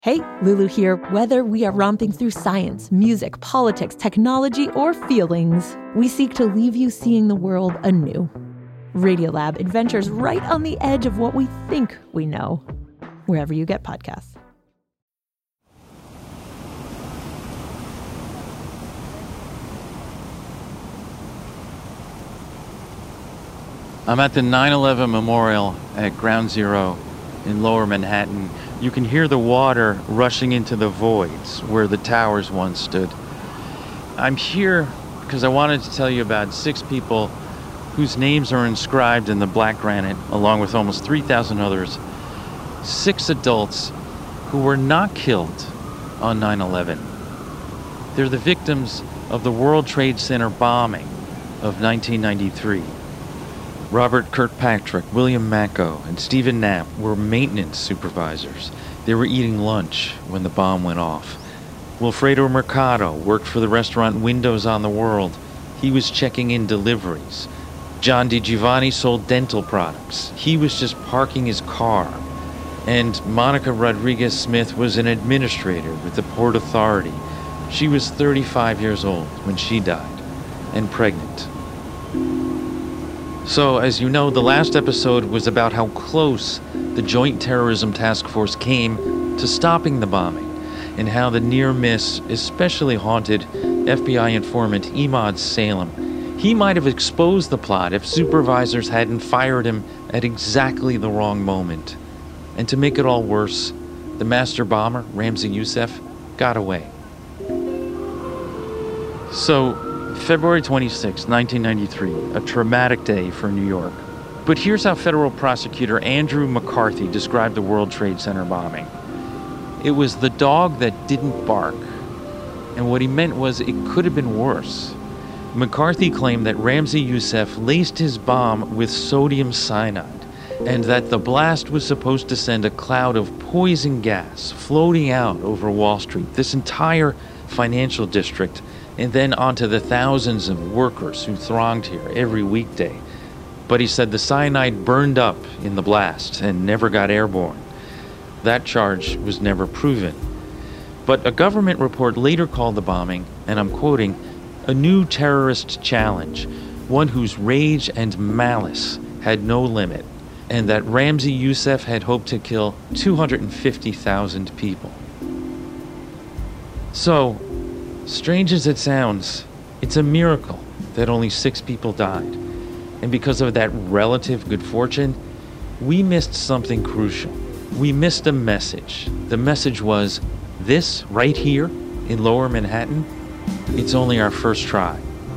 Hey, Lulu here. Whether we are romping through science, music, politics, technology, or feelings, we seek to leave you seeing the world anew. Radiolab adventures right on the edge of what we think we know, wherever you get podcasts. I'm at the 9/11 Memorial at Ground Zero in Lower Manhattan. You can hear the water rushing into the voids where the towers once stood. I'm here because I wanted to tell you about 6 people whose names are inscribed in the black granite, along with almost 3,000 others. 6 adults who were not killed on 9/11. They're the victims of the World Trade Center bombing of 1993. Robert Kirkpatrick, William Macko, and Stephen Knapp were maintenance supervisors. They were eating lunch when the bomb went off. Wilfredo Mercado worked for the restaurant Windows on the World. He was checking in deliveries. John DiGiovanni sold dental products. He was just parking his car. And Monica Rodriguez Smith was an administrator with the Port Authority. She was 35 years old when she died, and pregnant. So, as you know, the last episode was about how close the Joint Terrorism Task Force came to stopping the bombing, and how the near miss especially haunted FBI informant Emad Salem. He might have exposed the plot if supervisors hadn't fired him at exactly the wrong moment. And to make it all worse, the master bomber, Ramzi Youssef, got away. So, February 26, 1993, a traumatic day for New York. But here's how federal prosecutor Andrew McCarthy described the World Trade Center bombing. It was the dog that didn't bark. And what he meant was it could have been worse. McCarthy claimed that Ramzi Youssef laced his bomb with sodium cyanide, and that the blast was supposed to send a cloud of poison gas floating out over Wall Street, this entire financial district, and then onto the thousands of workers who thronged here every weekday. But he said the cyanide burned up in the blast and never got airborne. That charge was never proven. But a government report later called the bombing, and I'm quoting, a new terrorist challenge, one whose rage and malice had no limit, and that Ramzi Youssef had hoped to kill 250,000 people. So, strange as it sounds, it's a miracle that only 6 people died. And because of that relative good fortune, we missed something crucial. We missed a message. The message was, this right here in Lower Manhattan, it's only our first try.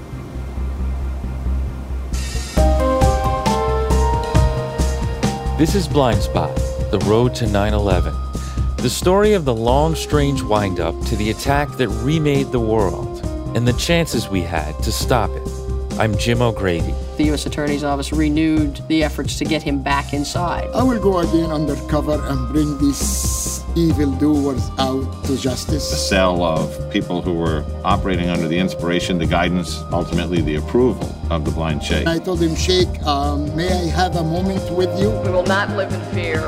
This is Blind Spot, the road to 9/11. The story of the long, strange wind-up to the attack that remade the world, and the chances we had to stop it. I'm Jim O'Grady. The U.S. Attorney's Office renewed the efforts to get him back inside. I will go again undercover and bring these evildoers out to justice. The cell of people who were operating under the inspiration, the guidance, ultimately the approval of the blind sheikh. I told him, Sheikh, may I have a moment with you? We will not live in fear.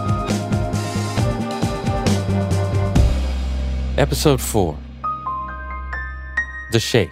Episode 4. The Sheikh.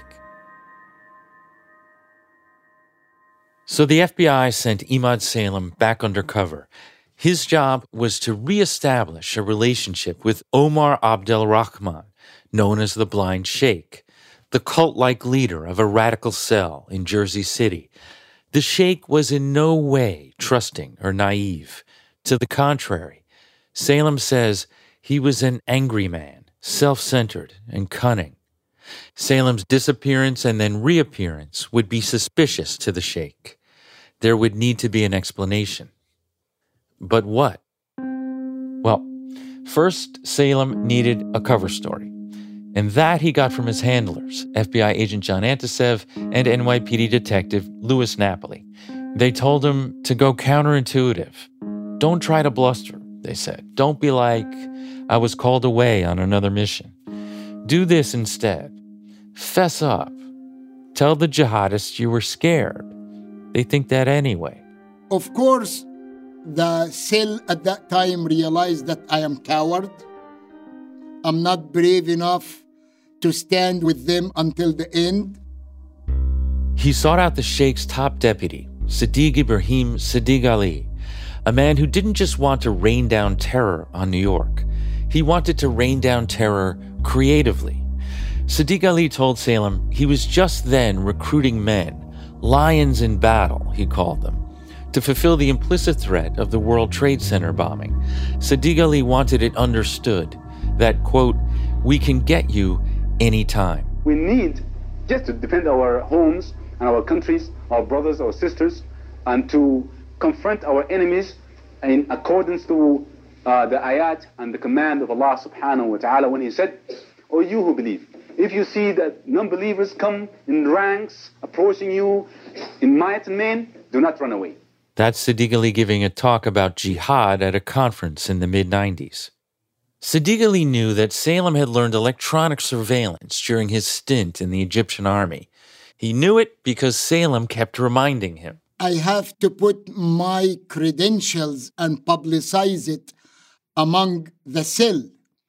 So the FBI sent Emad Salem back undercover. His job was to reestablish a relationship with Omar Abdelrahman, known as the Blind Sheikh, the cult-like leader of a radical cell in Jersey City. The Sheikh was in no way trusting or naive. To the contrary, Salem says he was an angry man, self-centered and cunning. Salem's disappearance and then reappearance would be suspicious to the Sheikh. There would need to be an explanation. But what? Well, first, Salem needed a cover story. And that he got from his handlers, FBI agent John Antisev and NYPD detective Louis Napoli. They told him to go counterintuitive. Don't try to bluster, they said. Don't be like, I was called away on another mission. Do this instead. Fess up. Tell the jihadists you were scared. They think that anyway. Of course, the cell at that time realized that I am coward. I'm not brave enough to stand with them until the end. He sought out the Sheikh's top deputy, Sadiq Ibrahim Sadiq Ali, a man who didn't just want to rain down terror on New York. He wanted to rain down terror creatively. Sadiq Ali told Salem he was just then recruiting men, lions in battle, he called them, to fulfill the implicit threat of the World Trade Center bombing. Sadiq Ali wanted it understood that, quote, we can get you anytime. We need just to defend our homes and our countries, our brothers, our sisters, and to confront our enemies in accordance to the ayat and the command of Allah subhanahu wa ta'ala when he said, O you who believe, if you see that non-believers come in ranks approaching you in might and main, do not run away. That's Sadiq Ali giving a talk about jihad at a conference in the mid-90s. Sadiq Ali knew that Salem had learned electronic surveillance during his stint in the Egyptian army. He knew it because Salem kept reminding him. I have to put my credentials and publicize it among the cell.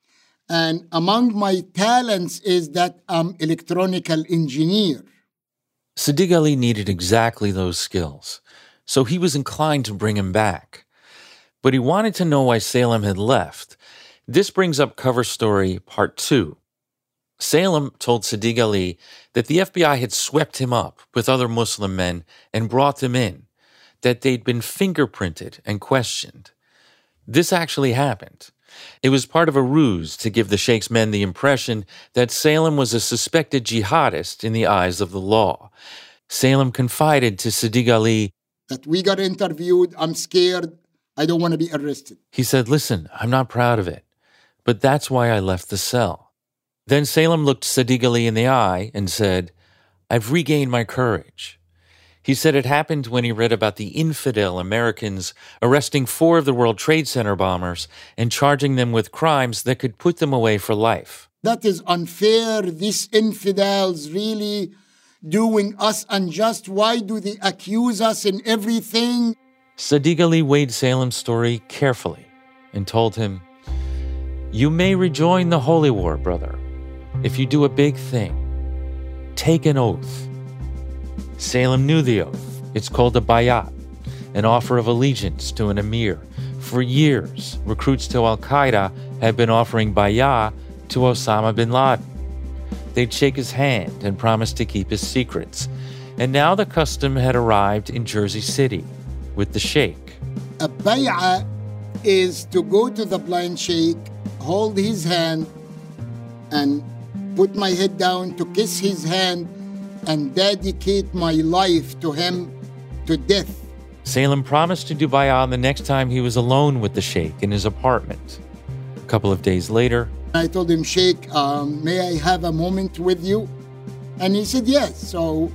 And among my talents is that I'm electronical engineer. Sadiq Ali needed exactly those skills, so he was inclined to bring him back. But he wanted to know why Salem had left. This brings up cover story part 2. Salem told Sadiq Ali that the FBI had swept him up with other Muslim men and brought them in, that they'd been fingerprinted and questioned. This actually happened. It was part of a ruse to give the Sheikh's men the impression that Salem was a suspected jihadist in the eyes of the law. Salem confided to Sadiq Ali that we got interviewed, I'm scared, I don't want to be arrested. He said, listen, I'm not proud of it, but that's why I left the cell. Then Salem looked Sadiq Ali in the eye and said, I've regained my courage. He said it happened when he read about the infidel Americans arresting 4 of the World Trade Center bombers and charging them with crimes that could put them away for life. That is unfair. These infidels really doing us unjust. Why do they accuse us in everything? Sadiq Ali weighed Salem's story carefully and told him, you may rejoin the holy war, brother, if you do a big thing. Take an oath. Salem knew the oath. It's called a bayat, an offer of allegiance to an emir. For years, recruits to Al-Qaeda had been offering bayat to Osama bin Laden. They'd shake his hand and promise to keep his secrets. And now the custom had arrived in Jersey City with the sheikh. A bayat is to go to the blind sheikh, hold his hand, and put my head down to kiss his hand and dedicate my life to him to death. Salem promised to do bayat the next time he was alone with the sheikh in his apartment. A couple of days later, I told him, Sheikh, may I have a moment with you? And he said yes. So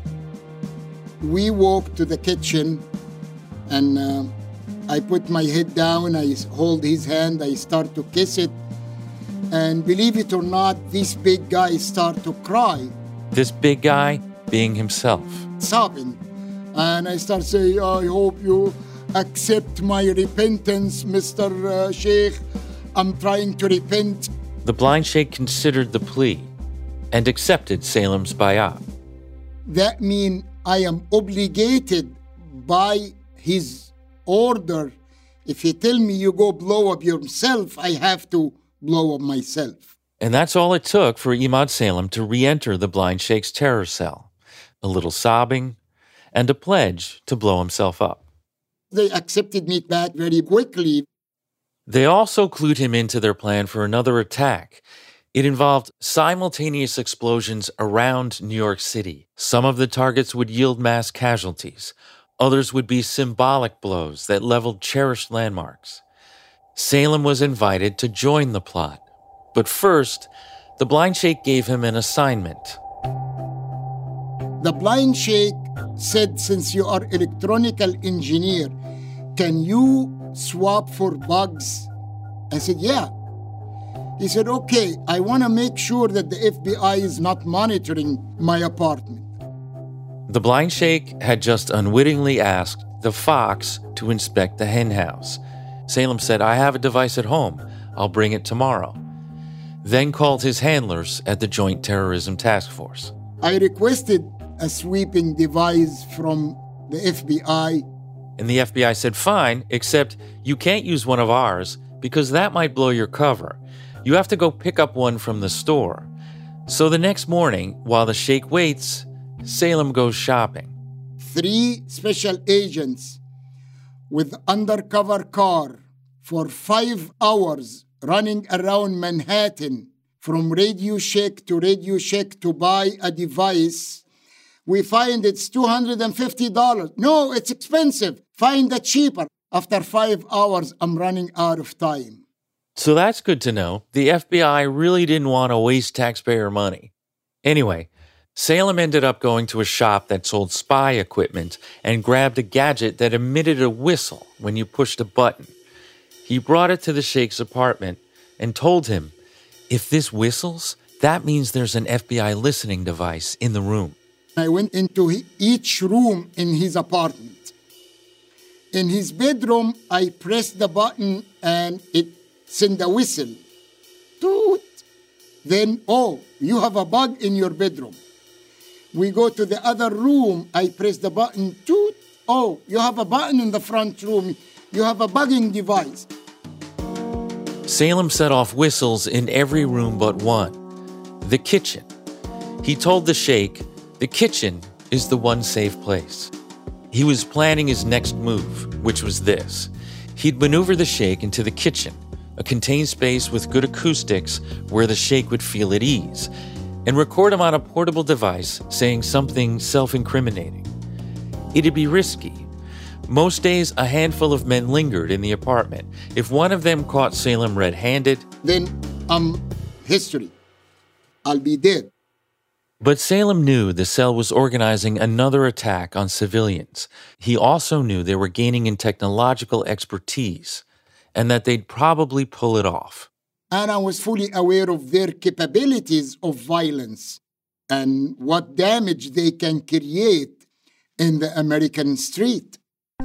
we walked to the kitchen and I put my head down, I hold his hand, I start to kiss it. And believe it or not, this big guy start to cry. This big guy being himself. Sobbing. And I start saying, I hope you accept my repentance, Mr. Sheikh. I'm trying to repent. The blind sheikh considered the plea and accepted Salem's bayat. That means I am obligated by his order. If he tell me you go blow up yourself, I have to blow up myself. And that's all it took for Imad Salem to re-enter the blind sheikh's terror cell. A little sobbing and a pledge to blow himself up. They accepted me back very quickly. They also clued him into their plan for another attack. It involved simultaneous explosions around New York City. Some of the targets would yield mass casualties. Others would be symbolic blows that leveled cherished landmarks. Salem was invited to join the plot. But first, the blind sheikh gave him an assignment. The blind sheikh said, since you are electronical engineer, can you swap for bugs? I said, yeah. He said, okay, I want to make sure that the FBI is not monitoring my apartment. The blind sheikh had just unwittingly asked the fox to inspect the hen house. Salem said, I have a device at home. I'll bring it tomorrow. then called his handlers at the Joint Terrorism Task Force. I requested a sweeping device from the FBI. And the FBI said, fine, except you can't use one of ours because that might blow your cover. You have to go pick up one from the store. So the next morning, while the sheikh waits, Salem goes shopping. 3 special agents with undercover car for 5 hours running around Manhattan from Radio Shack to Radio Shack to buy a device. We find it's $250. No, it's expensive. Find it cheaper. After 5 hours, I'm running out of time. So that's good to know. The FBI really didn't want to waste taxpayer money. Anyway, Salem ended up going to a shop that sold spy equipment and grabbed a gadget that emitted a whistle when you pushed a button. He brought it to the sheikh's apartment and told him, if this whistles, that means there's an FBI listening device in the room. I went into each room in his apartment. In his bedroom, I pressed the button and it sent a whistle. Toot! Then, oh, you have a bug in your bedroom. We go to the other room, I press the button, toot! Oh, you have a button in the front room. You have a bugging device. Salem set off whistles in every room but one, the kitchen. He told the sheikh, the kitchen is the one safe place. He was planning his next move, which was this. He'd maneuver the sheikh into the kitchen, a contained space with good acoustics where the sheikh would feel at ease, and record him on a portable device saying something self-incriminating. It'd be risky. Most days, a handful of men lingered in the apartment. If one of them caught Salem red-handed, then history. I'll be dead. But Salem knew the cell was organizing another attack on civilians. He also knew they were gaining in technological expertise and that they'd probably pull it off. And I was fully aware of their capabilities of violence and what damage they can create in the American street.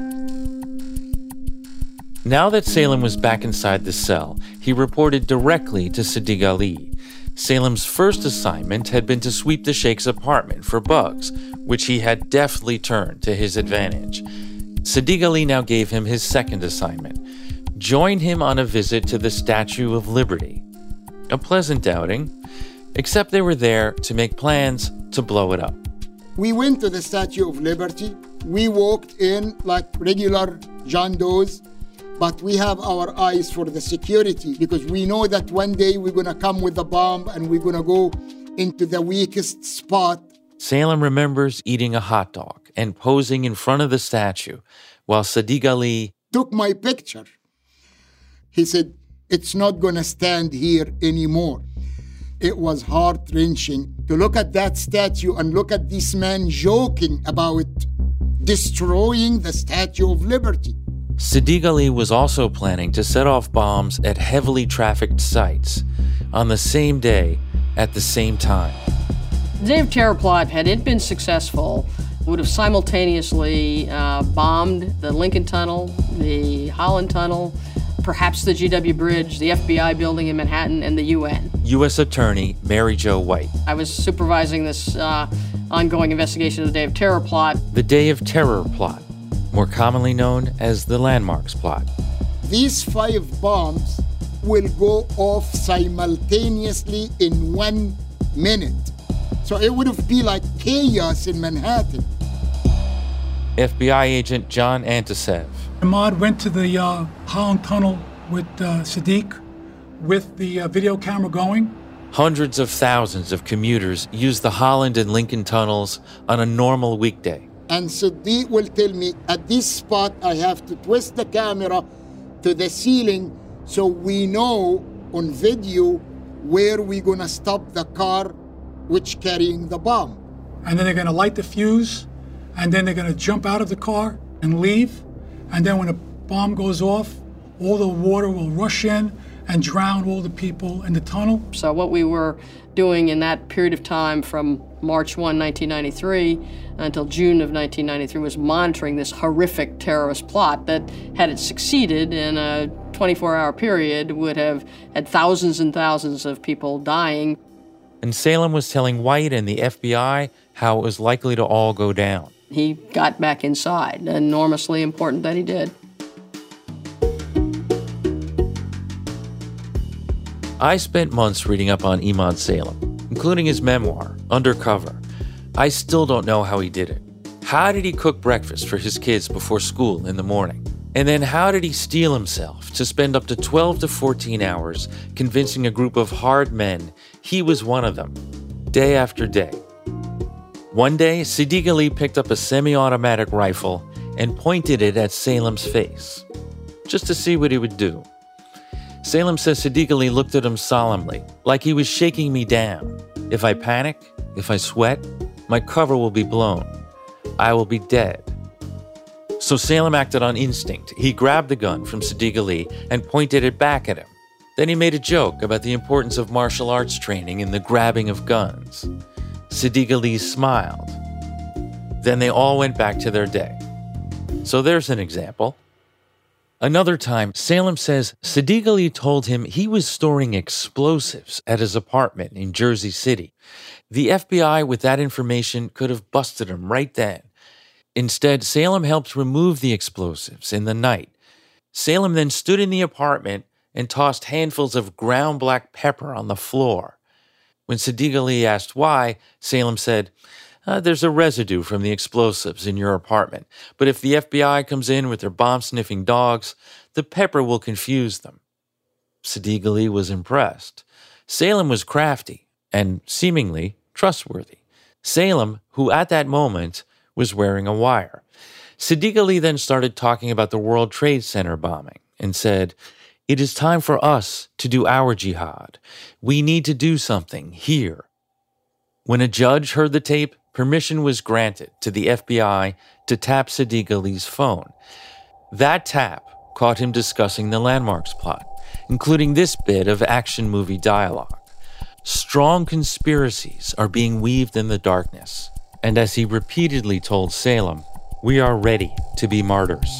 Now that Salem was back inside the cell, he reported directly to Sadiq Ali. Salem's first assignment had been to sweep the sheikh's apartment for bugs, which he had deftly turned to his advantage. Sadiq Ali now gave him his second assignment. Join him on a visit to the Statue of Liberty. A pleasant outing, except they were there to make plans to blow it up. We went to the Statue of Liberty. We walked in like regular John Does, but we have our eyes for the security because we know that one day we're going to come with a bomb and we're going to go into the weakest spot. Salem remembers eating a hot dog and posing in front of the statue while Sadiq Ali took my picture. He said, it's not going to stand here anymore. It was heart-wrenching to look at that statue and look at this man joking about destroying the Statue of Liberty. Sadiq Ali was also planning to set off bombs at heavily trafficked sites on the same day at the same time. The Day of Terror plot, had it been successful, would have simultaneously bombed the Lincoln Tunnel, the Holland Tunnel, perhaps the GW Bridge, the FBI building in Manhattan, and the UN. U.S. Attorney Mary Jo White. I was supervising this ongoing investigation of the Day of Terror plot. The Day of Terror plot, more commonly known as the Landmarks plot. These 5 bombs will go off simultaneously in 1 minute. So it would have been like chaos in Manhattan. FBI agent John Antisev. Ahmad went to the Holland Tunnel with Sadiq with the video camera going. Hundreds of thousands of commuters use the Holland and Lincoln tunnels on a normal weekday. And Sadiq will tell me, at this spot, I have to twist the camera to the ceiling so we know on video where we're going to stop the car which carrying the bomb. And then they're going to light the fuse, and then they're going to jump out of the car and leave. And then when the bomb goes off, all the water will rush in and drown all the people in the tunnel. So what we were doing in that period of time from March 1, 1993 until June of 1993 was monitoring this horrific terrorist plot that, had it succeeded in a 24-hour period would have had thousands and thousands of people dying. And Salem was telling White and the FBI how it was likely to all go down. He got back inside. Enormously important that he did. I spent months reading up on Emad Salem, including his memoir, Undercover. I still don't know how he did it. How did he cook breakfast for his kids before school in the morning? And then how did he steel himself to spend up to 12 to 14 hours convincing a group of hard men he was one of them, day after day? One day, Sadiq Ali picked up a semi-automatic rifle and pointed it at Salem's face, just to see what he would do. Salem says Sadiq Ali looked at him solemnly, like he was shaking me down. If I panic, if I sweat, my cover will be blown. I will be dead. So Salem acted on instinct. He grabbed the gun from Sadiq Ali and pointed it back at him. Then he made a joke about the importance of martial arts training in the grabbing of guns. Sadiq Ali smiled. Then they all went back to their day. So there's an example. Another time, Salem says Sadiq Ali told him he was storing explosives at his apartment in Jersey City. The FBI, with that information, could have busted him right then. Instead, Salem helped remove the explosives in the night. Salem then stood in the apartment and tossed handfuls of ground black pepper on the floor. When Sadiq Ali asked why, Salem said, there's a residue from the explosives in your apartment, but if the FBI comes in with their bomb-sniffing dogs, the pepper will confuse them. Sadiq Ali was impressed. Salem was crafty and seemingly trustworthy. Salem, who at that moment was wearing a wire. Sadiq Ali then started talking about the World Trade Center bombing and said, "It is time for us to do our jihad. We need to do something here." When a judge heard the tape, permission was granted to the FBI to tap Sadiq Ali's phone. That tap caught him discussing the Landmarks plot, including this bit of action movie dialogue. Strong conspiracies are being weaved in the darkness, and as he repeatedly told Salem, we are ready to be martyrs.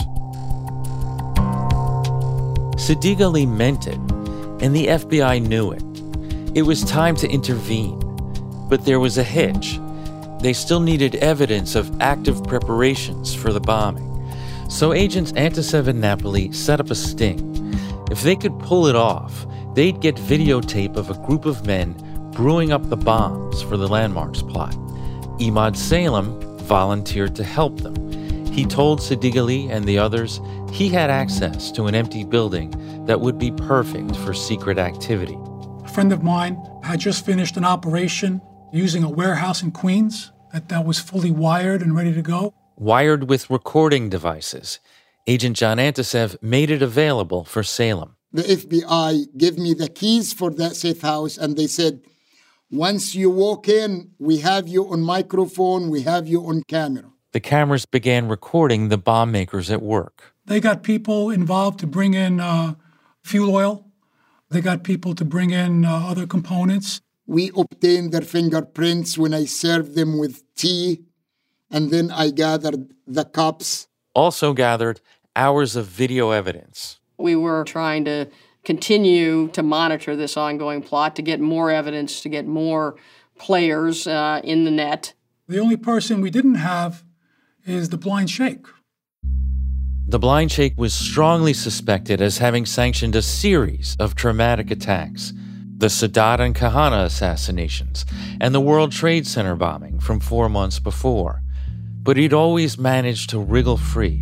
Sadiq Ali meant it, and the FBI knew it. It was time to intervene, but there was a hitch. They still needed evidence of active preparations for the bombing. So agents Antisev and Napoli set up a sting. If they could pull it off, they'd get videotape of a group of men brewing up the bombs for the Landmarks plot. Emad Salem volunteered to help them. He told Sadiq Ali and the others he had access to an empty building that would be perfect for secret activity. A friend of mine had just finished an operation using a warehouse in Queens that was fully wired and ready to go. Wired with recording devices, Agent John Antisev made it available for Salem. The FBI gave me the keys for that safe house, and they said, once you walk in, we have you on microphone, we have you on camera. The cameras began recording the bomb makers at work. They got people involved to bring in fuel oil. They got people to bring in other components. We obtained their fingerprints when I served them with tea, and then I gathered the cups. Also gathered hours of video evidence. We were trying to continue to monitor this ongoing plot, to get more evidence, to get more players in the net. The only person we didn't have is the Blind Sheikh. The Blind Sheikh was strongly suspected as having sanctioned a series of traumatic attacks. The Sadat and Kahana assassinations, and the World Trade Center bombing from 4 months before. But he'd always managed to wriggle free.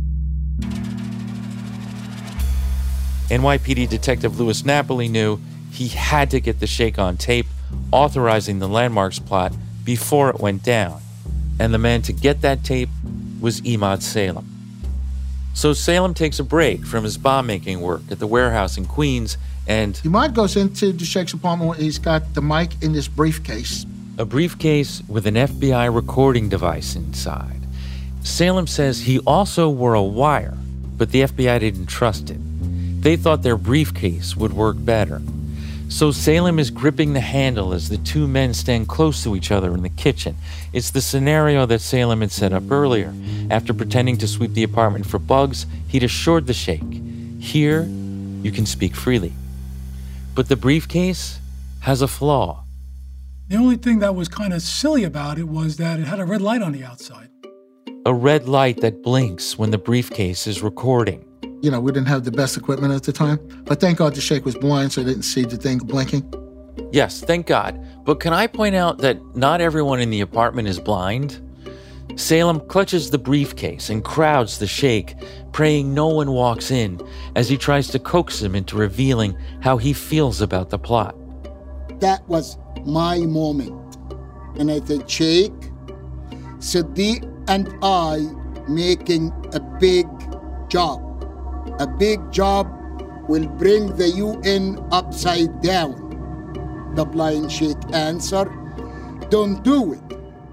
NYPD Detective Louis Napoli knew he had to get the Sheikh on tape, authorizing the Landmarks plot before it went down. And the man to get that tape was Emad Salem. So Salem takes a break from his bomb-making work at the warehouse in Queens, and Emad goes into the Sheikh's apartment where he's got the mic in this briefcase. A briefcase with an FBI recording device inside. Salem says he also wore a wire, but the FBI didn't trust it. They thought their briefcase would work better. So Salem is gripping the handle as the two men stand close to each other in the kitchen. It's the scenario that Salem had set up earlier. After pretending to sweep the apartment for bugs, he'd assured the Sheikh, "Here, you can speak freely. But the briefcase has a flaw. The only thing that was kind of silly about it was that it had a red light on the outside. A red light that blinks when the briefcase is recording. We didn't have the best equipment at the time, but thank God the Sheikh was blind, so I didn't see the thing blinking. Yes, thank God. But can I point out that not everyone in the apartment is blind? Salem clutches the briefcase and crowds the Sheikh, praying no one walks in as he tries to coax him into revealing how he feels about the plot. That was my moment. And I said, Sheikh, Sadiq and I making a big job. A big job will bring the UN upside down. The blind Sheikh answered, don't do it.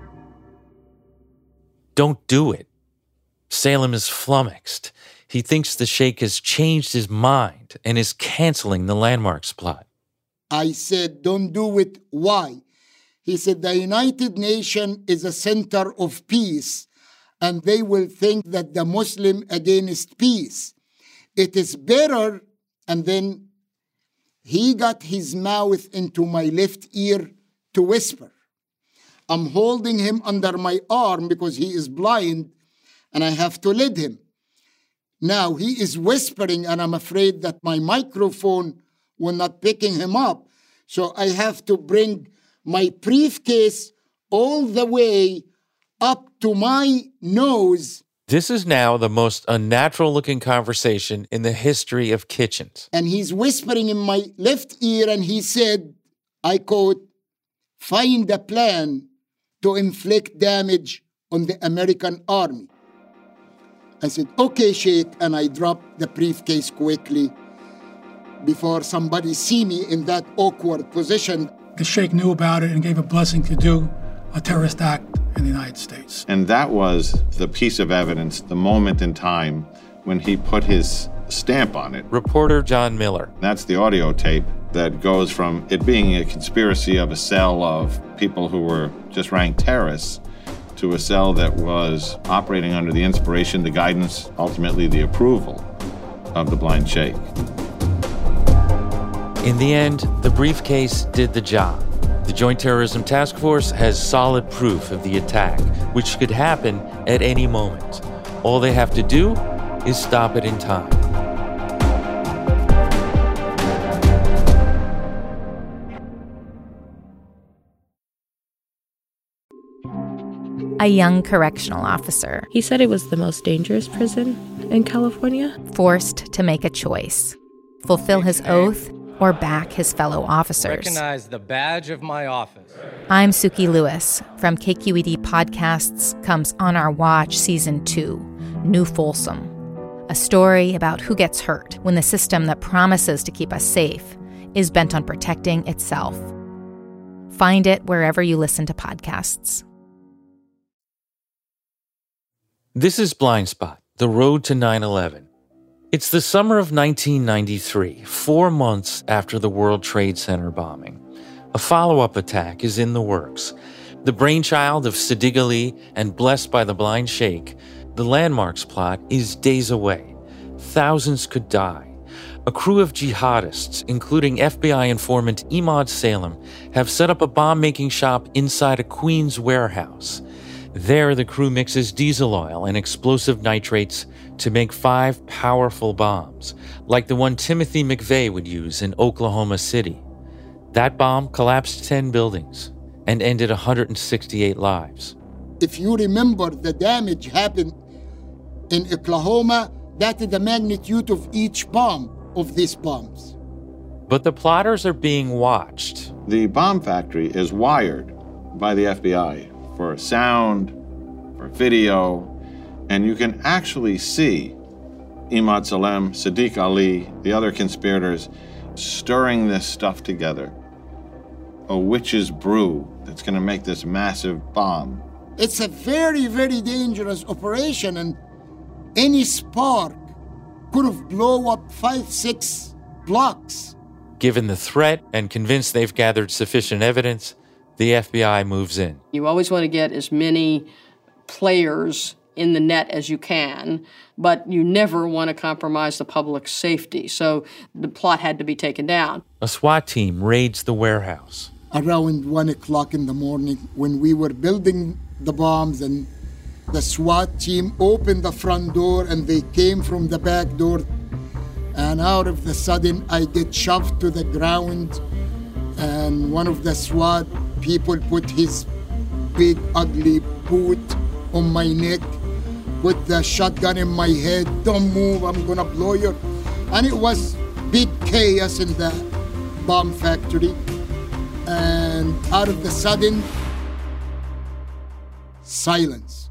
Don't do it. Salem is flummoxed. He thinks the Sheikh has changed his mind and is canceling the Landmarks plot. I said, don't do it. Why? He said, the United Nations is a center of peace, and they will think that the Muslim against peace. It is better. And then he got his mouth into my left ear to whisper. I'm holding him under my arm because he is blind, and I have to lead him. Now he is whispering, and I'm afraid that my microphone will not picking him up. So I have to bring my briefcase all the way up to my nose. This is now the most unnatural-looking conversation in the history of kitchens. And he's whispering in my left ear, and he said, I quote, find a plan to inflict damage on the American army. I said, okay, Sheikh, and I dropped the briefcase quickly before somebody see me in that awkward position. The Sheikh knew about it and gave a blessing to do a terrorist act in the United States. And that was the piece of evidence, the moment in time when he put his stamp on it. Reporter John Miller. That's the audio tape that goes from it being a conspiracy of a cell of people who were just ranked terrorists to a cell that was operating under the inspiration, the guidance, ultimately the approval of the blind Sheikh. In the end, the briefcase did the job. The Joint Terrorism Task Force has solid proof of the attack, which could happen at any moment. All they have to do is stop it in time. A young correctional officer. He said it was the most dangerous prison in California. Forced to make a choice. Fulfill his oath or back his fellow officers. Recognize the badge of my office. I'm Suki Lewis. From KQED Podcasts comes On Our Watch Season 2, New Folsom. A story about who gets hurt when the system that promises to keep us safe is bent on protecting itself. Find it wherever you listen to podcasts. This is Blind Spot, the road to 9/11. It's the summer of 1993, 4 months after the World Trade Center bombing. A follow-up attack is in the works. The brainchild of Sadiq Ali and blessed by the blind Sheikh, the Landmarks plot is days away. Thousands could die. A crew of jihadists, including FBI informant Imad Salem, have set up a bomb-making shop inside a Queens warehouse. There, the crew mixes diesel oil and explosive nitrates to make 5 powerful bombs, like the one Timothy McVeigh would use in Oklahoma City. That bomb collapsed 10 buildings and ended 168 lives. If you remember the damage happened in Oklahoma, that is the magnitude of each bomb of these bombs. But the plotters are being watched. The bomb factory is wired by the FBI for sound, for video, and you can actually see Imad Salem, Sadiq Ali, the other conspirators stirring this stuff together. A witch's brew that's going to make this massive bomb. It's a very, very dangerous operation, and any spark could have blown up 5-6 blocks. Given the threat and convinced they've gathered sufficient evidence, the FBI moves in. You always want to get as many players in the net as you can, but you never want to compromise the public's safety. So the plot had to be taken down. A SWAT team raids the warehouse. Around 1 o'clock in the morning, when we were building the bombs, and the SWAT team opened the front door and they came from the back door, and out of the sudden I get shoved to the ground, and one of the SWAT people put his big ugly boot on my neck, put the shotgun in my head, don't move, I'm gonna blow you. And it was big chaos in the bomb factory. And out of the sudden, silence.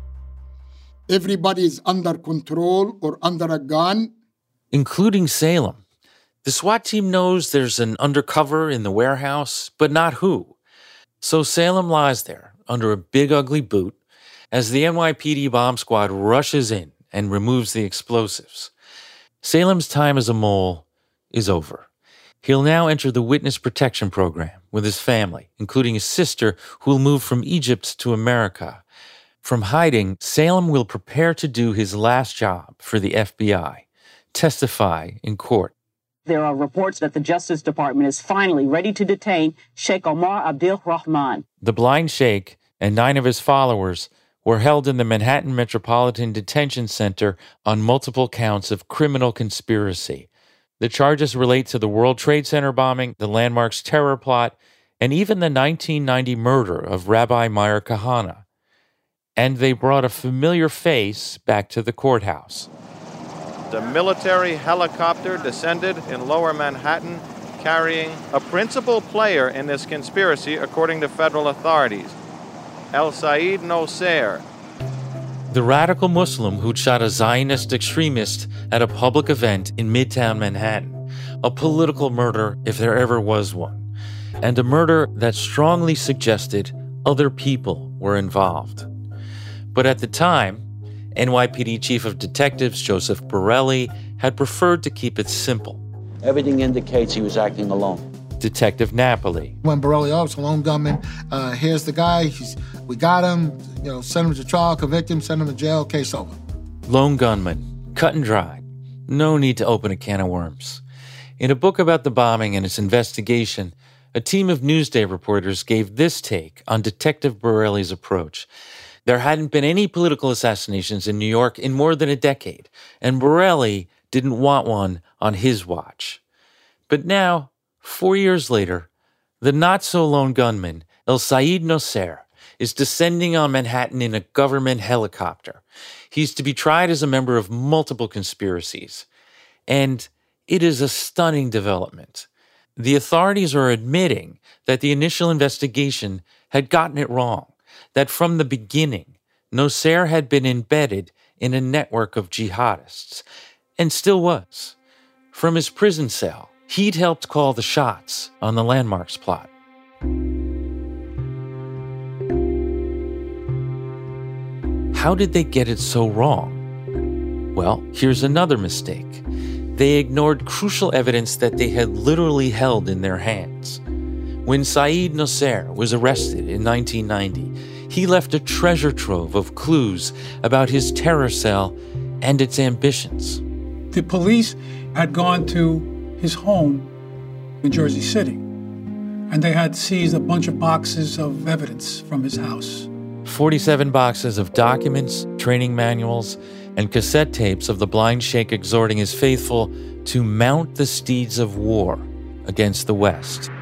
Everybody is under control or under a gun. Including Salem. The SWAT team knows there's an undercover in the warehouse, but not who. So Salem lies there under a big ugly boot as the NYPD bomb squad rushes in and removes the explosives. Salem's time as a mole is over. He'll now enter the witness protection program with his family, including his sister, who will move from Egypt to America. From hiding, Salem will prepare to do his last job for the FBI, testify in court. There are reports that the Justice Department is finally ready to detain Sheikh Omar Abdel Rahman. The blind sheikh and 9 of his followers were held in the Manhattan Metropolitan Detention Center on multiple counts of criminal conspiracy. The charges relate to the World Trade Center bombing, the Landmarks terror plot, and even the 1990 murder of Rabbi Meir Kahane. And they brought a familiar face back to the courthouse. The military helicopter descended in lower Manhattan, carrying a principal player in this conspiracy, according to federal authorities, El Said Nosair. The radical Muslim who'd shot a Zionist extremist at a public event in Midtown Manhattan. A political murder, if there ever was one. And a murder that strongly suggested other people were involved. But at the time, NYPD Chief of Detectives Joseph Borelli had preferred to keep it simple. Everything indicates he was acting alone. Detective Napoli. When Borelli, it's a lone gunman. Here's the guy. We got him. Send him to trial, convict him, send him to jail. Case over. Lone gunman, cut and dried. No need to open a can of worms. In a book about the bombing and its investigation, a team of Newsday reporters gave this take on Detective Borelli's approach. There hadn't been any political assassinations in New York in more than a decade, and Borelli didn't want one on his watch. But now, 4 years later, the not-so-lone gunman, El Said Nosair, is descending on Manhattan in a government helicopter. He's to be tried as a member of multiple conspiracies. And it is a stunning development. The authorities are admitting that the initial investigation had gotten it wrong, that from the beginning, Nosair had been embedded in a network of jihadists, and still was. From his prison cell, he'd helped call the shots on the Landmarks plot. How did they get it so wrong? Well, here's another mistake. They ignored crucial evidence that they had literally held in their hands. When Said Nosair was arrested in 1990, he left a treasure trove of clues about his terror cell and its ambitions. The police had gone to his home in Jersey City, and they had seized a bunch of boxes of evidence from his house. 47 boxes of documents, training manuals, and cassette tapes of the blind sheikh exhorting his faithful to mount the steeds of war against the West.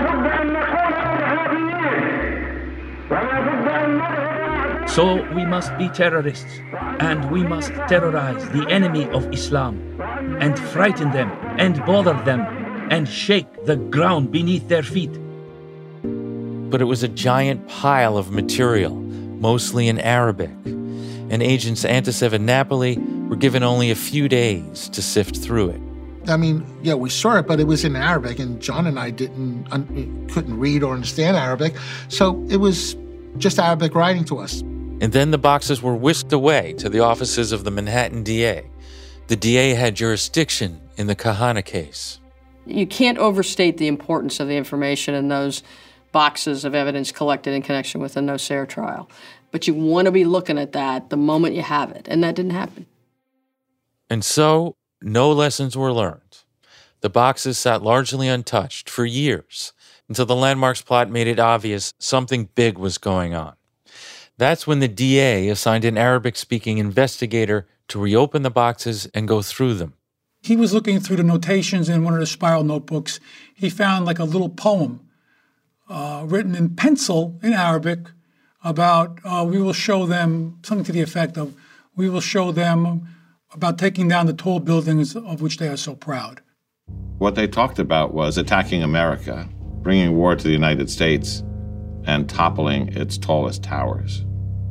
So we must be terrorists, and we must terrorize the enemy of Islam, and frighten them, and bother them, and shake the ground beneath their feet. But it was a giant pile of material, mostly in Arabic, and agents Antisev and Napoli were given only a few days to sift through it. I mean, yeah, we saw it, but it was in Arabic, and John and I couldn't read or understand Arabic, so it was just Arabic writing to us. And then the boxes were whisked away to the offices of the Manhattan DA. The DA had jurisdiction in the Kahane case. You can't overstate the importance of the information in those boxes of evidence collected in connection with the Nocera trial. But you want to be looking at that the moment you have it, and that didn't happen. And so, no lessons were learned. The boxes sat largely untouched for years until the Landmarks plot made it obvious something big was going on. That's when the DA assigned an Arabic-speaking investigator to reopen the boxes and go through them. He was looking through the notations in one of the spiral notebooks. He found like a little poem written in pencil in Arabic about we will show them, something to the effect of, we will show them about taking down the tall buildings of which they are so proud. What they talked about was attacking America, bringing war to the United States, and toppling its tallest towers.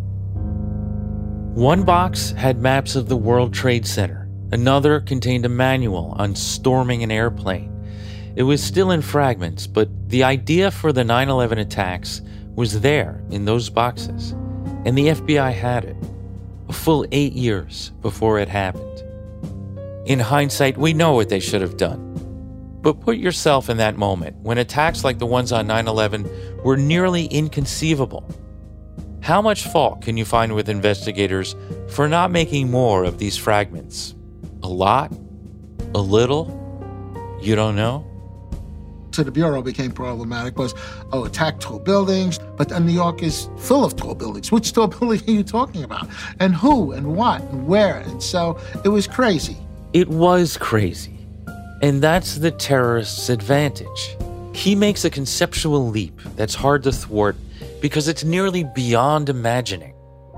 One box had maps of the World Trade Center. Another contained a manual on storming an airplane. It was still in fragments, but the idea for the 9/11 attacks was there in those boxes, and the FBI had it a full 8 years before it happened. In hindsight, we know what they should have done. But put yourself in that moment when attacks like the ones on 9/11 were nearly inconceivable. How much fault can you find with investigators for not making more of these fragments? A lot? A little? You don't know? To the Bureau became problematic was, attack tall buildings, but then New York is full of tall buildings. Which tall building are you talking about? And who and what and where? And so it was crazy. It was crazy. And that's the terrorist's advantage. He makes a conceptual leap that's hard to thwart because it's nearly beyond imagining.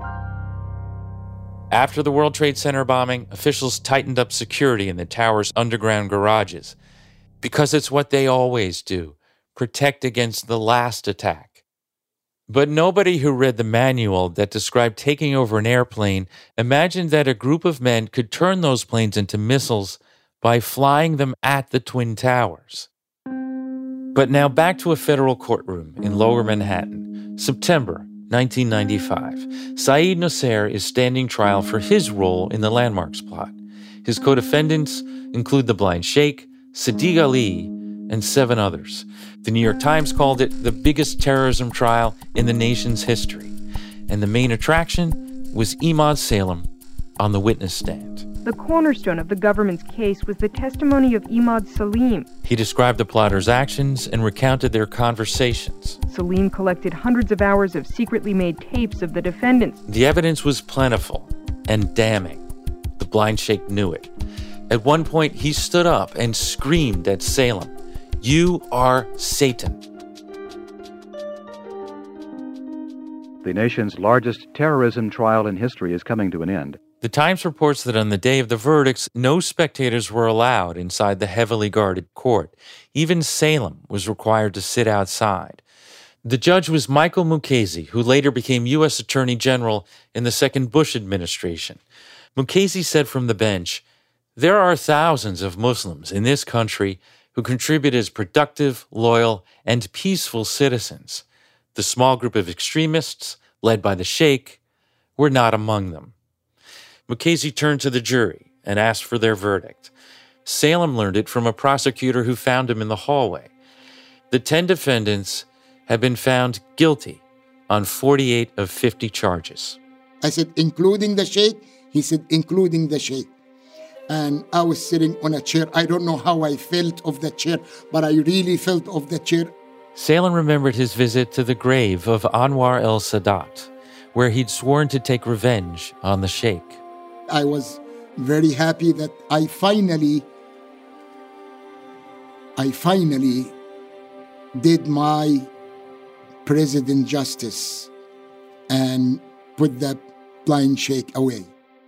After the World Trade Center bombing, officials tightened up security in the tower's underground garages because it's what they always do, protect against the last attack. But nobody who read the manual that described taking over an airplane imagined that a group of men could turn those planes into missiles by flying them at the Twin Towers. But now back to a federal courtroom in Lower Manhattan, September 1995. Saeed Nocera is standing trial for his role in the Landmarks plot. His co-defendants include the Blind Sheikh, Sadiq Ali, and 7 others. The New York Times called it the biggest terrorism trial in the nation's history. And the main attraction was Emad Salem on the witness stand. The cornerstone of the government's case was the testimony of Emad Salem. He described the plotters' actions and recounted their conversations. Salem collected hundreds of hours of secretly made tapes of the defendants. The evidence was plentiful and damning. The Blind Sheikh knew it. At one point, he stood up and screamed at Salem, "You are Satan." The nation's largest terrorism trial in history is coming to an end. The Times reports that on the day of the verdicts, no spectators were allowed inside the heavily guarded court. Even Salem was required to sit outside. The judge was Michael Mukasey, who later became U.S. Attorney General in the second Bush administration. Mukasey said from the bench, "There are thousands of Muslims in this country who contribute as productive, loyal, and peaceful citizens. The small group of extremists, led by the Sheikh, were not among them." Mukasey turned to the jury and asked for their verdict. Salem learned it from a prosecutor who found him in the hallway. The 10 defendants had been found guilty on 48 of 50 charges. I said, "Including the Sheikh?" He said, "Including the Sheikh." And I was sitting on a chair. I don't know how I felt of the chair, but I really felt of the chair. Salem remembered his visit to the grave of Anwar el-Sadat, where he'd sworn to take revenge on the Sheikh. I was very happy that I finally did my president justice and put that Blind Sheikh away.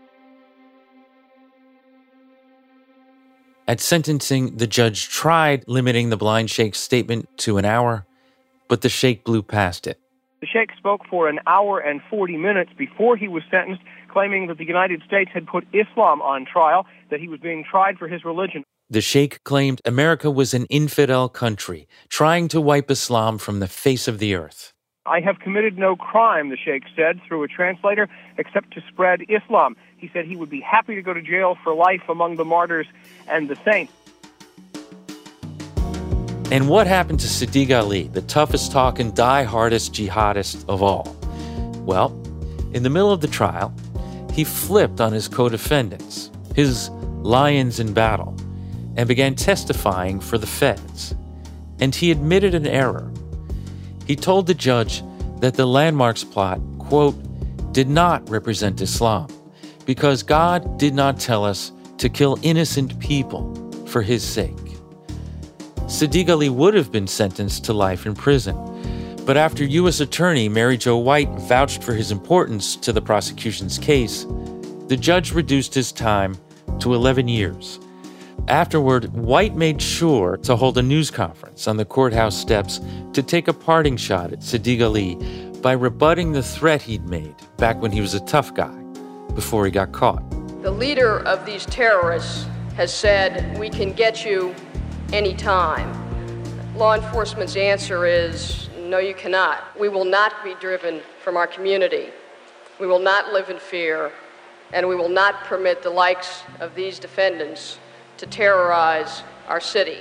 At sentencing, the judge tried limiting the Blind Sheikh's statement to an hour, but the Sheikh blew past it. The Sheikh spoke for an hour and 40 minutes before he was sentenced, claiming that the United States had put Islam on trial, that he was being tried for his religion. The Sheikh claimed America was an infidel country, trying to wipe Islam from the face of the earth. "I have committed no crime," the Sheikh said through a translator, "except to spread Islam." He said he would be happy to go to jail for life among the martyrs and the saints. And what happened to Sadiq Ali, the toughest talking, die-hardest jihadist of all? Well, in the middle of the trial, he flipped on his co-defendants, his lions in battle, and began testifying for the feds. And he admitted an error. He told the judge that the Landmarks plot, quote, did not represent Islam because God did not tell us to kill innocent people for his sake. Sadiq Ali would have been sentenced to life in prison, but after U.S. Attorney Mary Jo White vouched for his importance to the prosecution's case, the judge reduced his time to 11 years. Afterward, White made sure to hold a news conference on the courthouse steps to take a parting shot at Sadiq Ali by rebutting the threat he'd made back when he was a tough guy, before he got caught. The leader of these terrorists has said, we can get you anytime. Law enforcement's answer is, no, you cannot. We will not be driven from our community. We will not live in fear, and we will not permit the likes of these defendants to terrorize our city.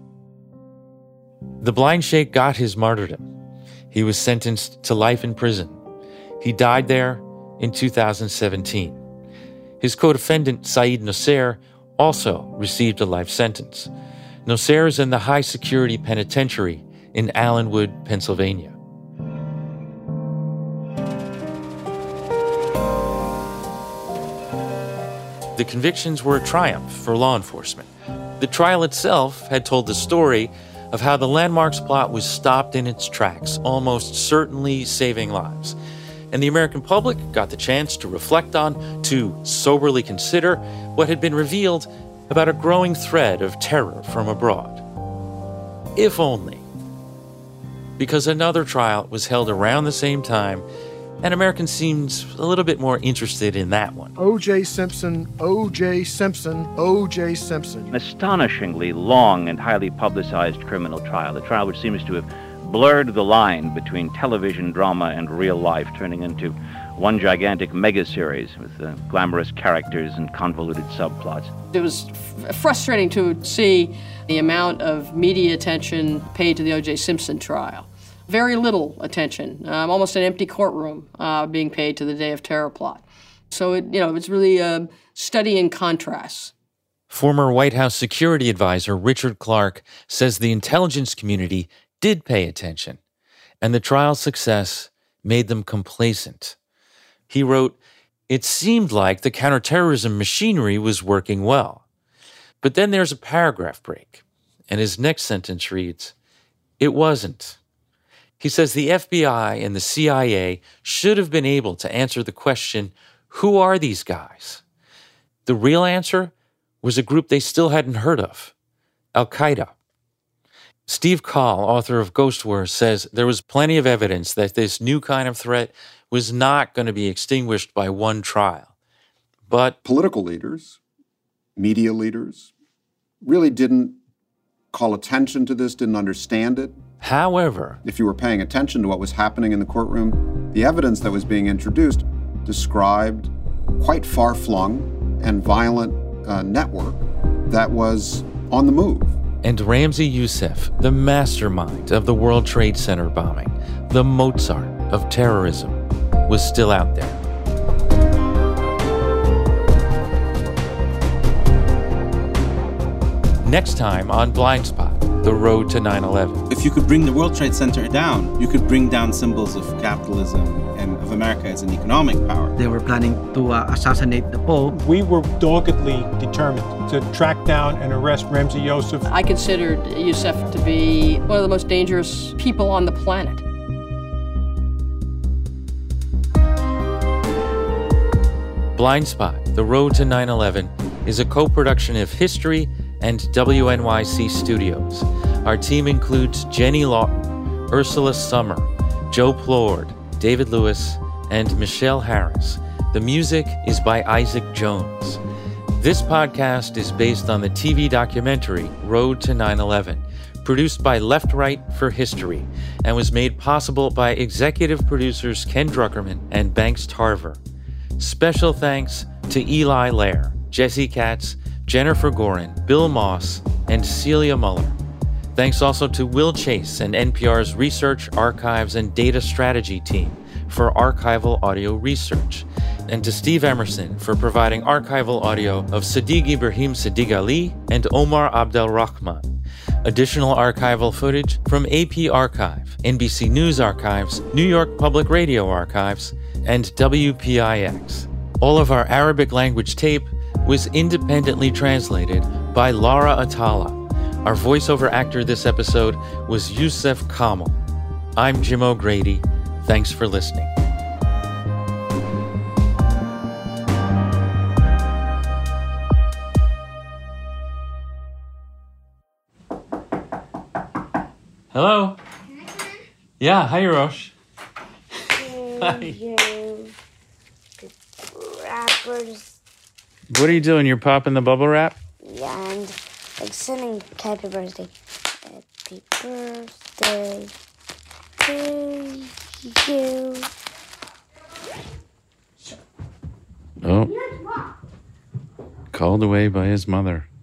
The blind sheikh got his martyrdom. He was sentenced to life in prison. He died there in 2017. His co-defendant, Saeed Nosser, also received a life sentence. Nosser is in the high-security penitentiary in Allenwood, Pennsylvania. The convictions were a triumph for law enforcement. The trial itself had told the story of how the Landmarks plot was stopped in its tracks, almost certainly saving lives. And the American public got the chance to reflect on, to soberly consider what had been revealed about a growing thread of terror from abroad. If only. Because another trial was held around the same time, and Americans seemed a little bit more interested in that one. O.J. Simpson, O.J. Simpson, O.J. Simpson. An astonishingly long and highly publicized criminal trial, a trial which seems to have blurred the line between television drama and real life, turning into one gigantic mega-series with glamorous characters and convoluted subplots. It was frustrating to see the amount of media attention paid to the O.J. Simpson trial. Very little attention, almost an empty courtroom being paid to the Day of Terror plot. So it's really a study in contrasts. Former White House security advisor Richard Clarke says the intelligence community did pay attention, and the trial's success made them complacent. He wrote, "It seemed like the counterterrorism machinery was working well." But then there's a paragraph break, and his next sentence reads, "It wasn't." He says the FBI and the CIA should have been able to answer the question, who are these guys? The real answer was a group they still hadn't heard of, Al-Qaeda. Steve Coll, author of Ghost Wars, says there was plenty of evidence that this new kind of threat was not going to be extinguished by one trial. But political leaders, media leaders, really didn't call attention to this, didn't understand it. However, if you were paying attention to what was happening in the courtroom, the evidence that was being introduced described quite far-flung and violent network that was on the move. And Ramzi Youssef, the mastermind of the World Trade Center bombing, the Mozart of terrorism, was still out there. Next time on Blind Spot, the road to 9/11. If you could bring the World Trade Center down, you could bring down symbols of capitalism and of America as an economic power. They were planning to assassinate the Pope. We were doggedly determined to track down and arrest Ramzi Youssef. I considered Youssef to be one of the most dangerous people on the planet. Blind Spot, The Road to 9/11 is a co-production of History and WNYC Studios. Our team includes Jenny Lawton, Ursula Summer, Joe Plord, David Lewis, and Michelle Harris. The music is by Isaac Jones. This podcast is based on the TV documentary Road to 9/11, produced by Left Right for History, and was made possible by executive producers Ken Druckerman and Banks Tarver. Special thanks to Eli Lair, Jesse Katz, Jennifer Gorin, Bill Moss, and Celia Muller. Thanks also to Will Chase and NPR's Research, Archives, and Data Strategy team for archival audio research, and to Steve Emerson for providing archival audio of Sadiq Ibrahim Sadiq Ali and Omar Abdelrahman. Additional archival footage from AP Archive, NBC News Archives, New York Public Radio Archives, and WPIX. All of our Arabic language tape was independently translated by Lara Atala. Our voiceover actor this episode was Youssef Kamal. I'm Jim O'Grady. Thanks for listening. Hello? Yeah, hi, Rosh. Hi. Wrappers. What are you doing? You're popping the bubble wrap? Yeah, and like singing happy birthday. Happy birthday to you. Oh. Called away by his mother.